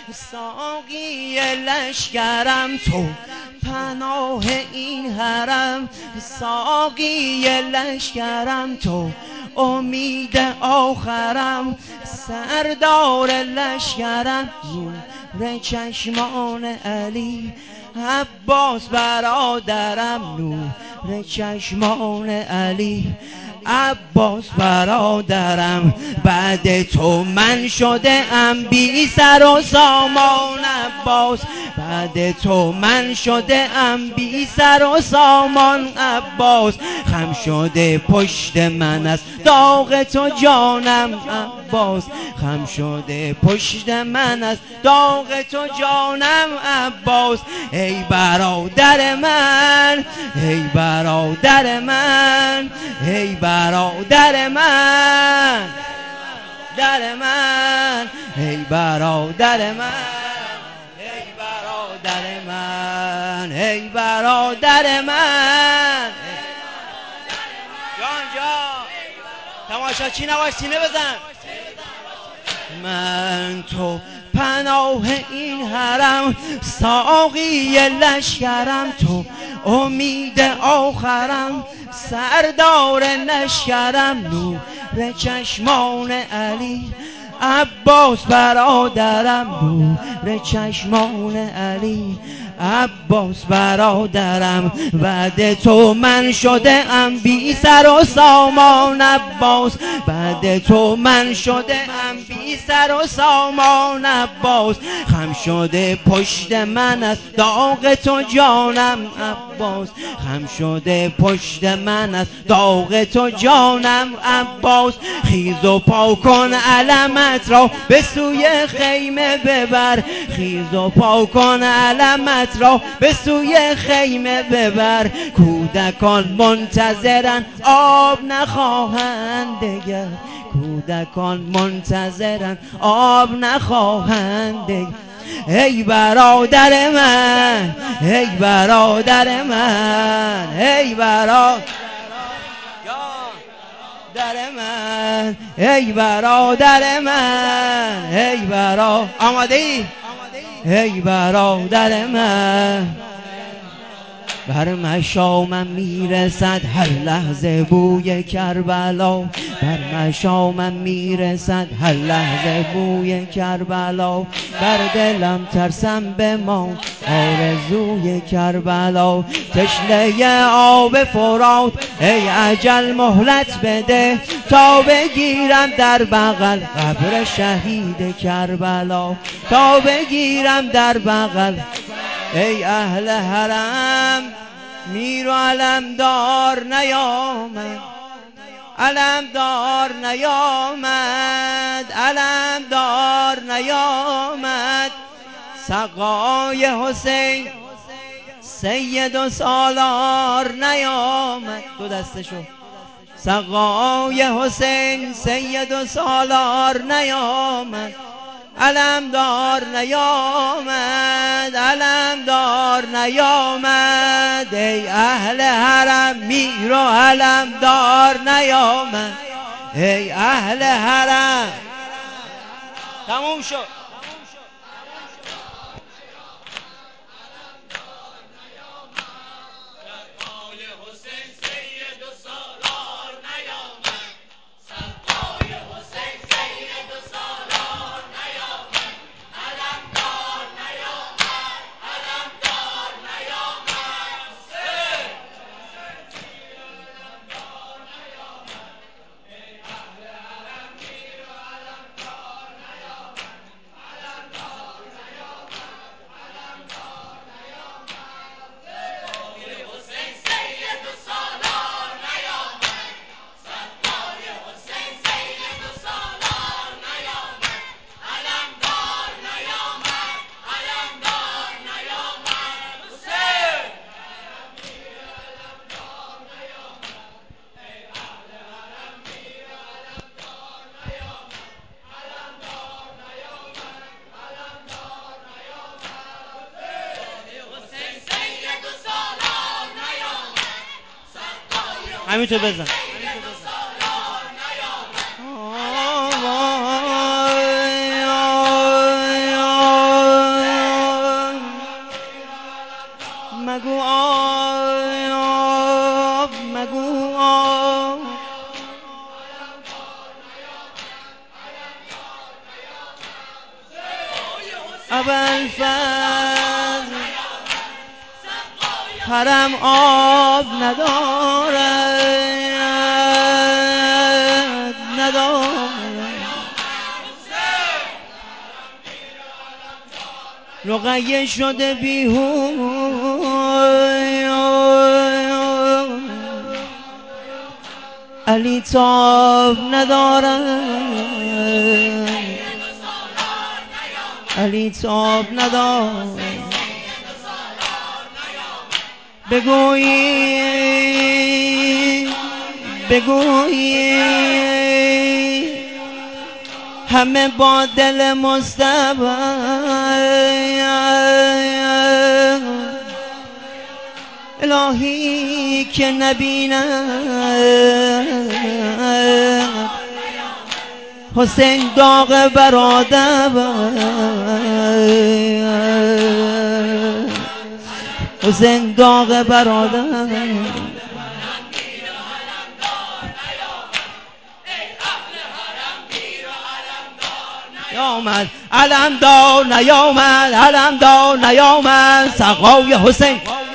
ساقی لشکرم تو پناه این حرم، ساقی لشکرم تو امید آخرم، سردار لشکرم نور چشمان علی، عباس برادرم نور چشمان علی، عباس برادرم بعد تو من شده ام بی سر و سامان، عباس بعد تو من شده ام بی سر و سامان، عباس خم شده پشت من از داغ تو جانم، عباس خم شده پشت من از داغ تو جانم، عباس ای برادر من، ای برادر من، ای برادر من، در من، ای برادر من، ای برادر من، ای برادر من. جان جان تماشاچی نباش، سینه بزن. من تو پناه این حرم، ساقی لشکرم تو امید آخرم، سردار لشکرم نور چشمان علی، عباس برادرم نور چشمان علی، عباس برادرم بعد تو من شده ام بی سر و سامان، عباس بعد تو من شده ام بی سر و سامان، عباس خم شده پشت من از داغ تو جانم، عباس خم شده پشت من از داغ تو جانم، عباس خیز و پا کن علمت را به سوی خیمه ببر، خیز و پا کن علمت را به سوی خیمه ببر، کودکان منتظرن آب نخواهند دگر، کودکان منتظرن آب نخواهند دگر، ای برادر من، ای برادر من، ای برادر من، ای برادر من، ای برادر آماده ای؟ ای برادر من بر مشامم میرسد هر لحظه بوی کربلا، بر مشامم میرسد هر لحظه بوی کربلا، بر دلم ترسم به ما آرزوی کربلا، تشنه آب فرات ای اجل مهلت بده، تا بگیرم در بغل قبر شهید کربلا، تا بگیرم در بغل. ای اهل حرم میر و علمدار نیامد، علمدار نیامد، علمدار نیامد، سقای حسین سید و سالار نیامد، دو دستشو، سقای حسین سید و سالار نیامد، علمدار نیامد، علمدار نیامد، ای اهل حرم میر و علمدار نیامد، ای اهل حرم. تموم شد. همینطور بزن. ابوالفضل حرم آب ندارد رقیه شده بیهوش علی تاب ندارد علی تاب ندارد بگویی همه با دل مصطفی الهی که نبینم حسین داغ برادر حسین داغ برادر نیامد علمدار نیامد علمدار نیامد سقای حسین